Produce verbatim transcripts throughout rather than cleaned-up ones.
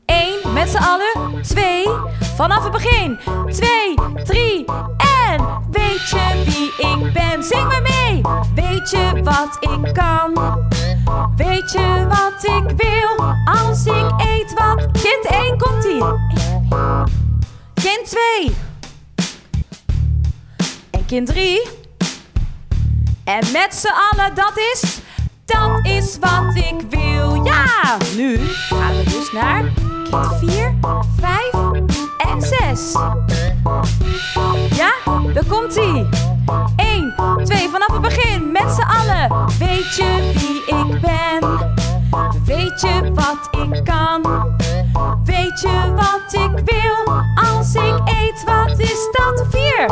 één, met z'n allen. twee, vanaf het begin. twee, drie en... Weet je wie ik ben? Zing maar mee! Weet je wat ik kan? Weet je wat ik wil? Als ik eet wat... Kind één, komt-ie. Kind twee. En kind drie. En met z'n allen, dat is... Dat is wat ik wil. Ja! Nu gaan we dus naar kind vier, vijf en zes. Ja, daar komt-ie. één, twee, vanaf het begin. Met z'n allen. Weet je wie ik ben? Weet je wat ik kan? Weet je wat ik wil? Als ik eet, wat is dat? vier.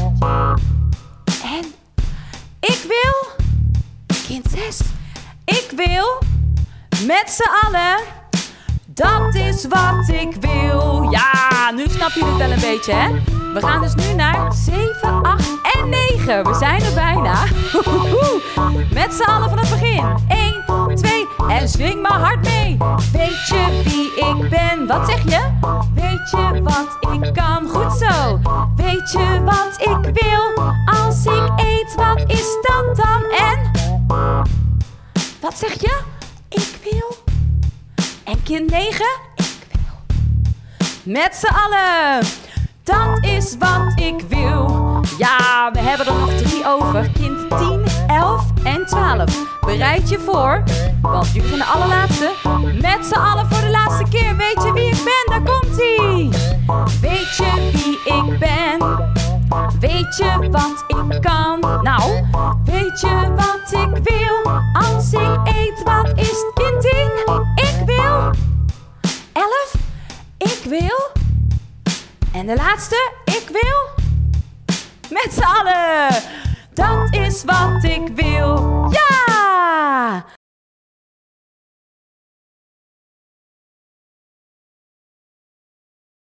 En ik wil... Kind zes. Ik wil... Met z'n allen... Dat is wat ik wil. Ja, nu snap je het wel een beetje, hè? We gaan dus nu naar zeven, acht en negen. We zijn er bijna. Met z'n allen van het begin. één, twee en zwing maar hard mee. Weet je wie ik ben? Wat zeg je? Weet je wat ik kan? Goed zo. Weet je wat ik wil? Als ik eet, wat is dat dan? En? Wat zeg je? Ik wil... En kind negen, ik wil. Met z'n allen. Dat is wat ik wil. Ja, we hebben er nog drie over. Kind tien, elf en twaalf. Bereid je voor, want jullie zijn de allerlaatste. Met z'n allen voor de laatste keer. Weet je wie ik ben? Daar komt-ie. Weet je wie ik ben? Weet je wat ik kan? Nou, weet je wat ik wil? Als ik eet, wat is kind tien? Ik wil. elf, ik wil. En de laatste, ik wil. Met z'n allen. Dat is wat ik wil. Ja!